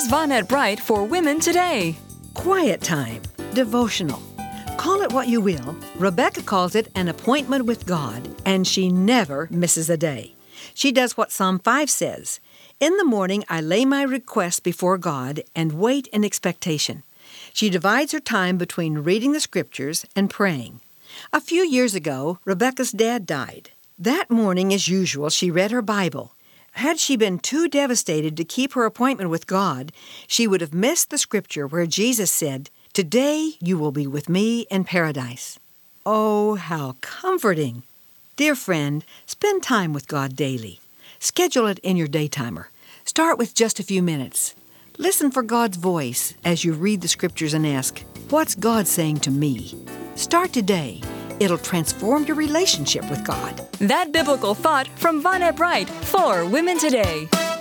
Here's Vonette Bright for Women Today. Quiet time, devotional. Call it what you will. Rebecca calls it an appointment with God, and she never misses a day. She does what Psalm 5 says. In the morning, I lay my requests before God and wait in expectation. She divides her time between reading the scriptures and praying. A few years ago, Rebecca's dad died. That morning, as usual, she read her Bible. Had she been too devastated to keep her appointment with God, she would have missed the scripture where Jesus said, "Today you will be with me in paradise." Oh, how comforting! Dear friend, spend time with God daily. Schedule it in your daytimer. Start with just a few minutes. Listen for God's voice as you read the scriptures and ask, "What's God saying to me?" Start today. It'll transform your relationship with God. That biblical thought from Vonette Bright for Women Today.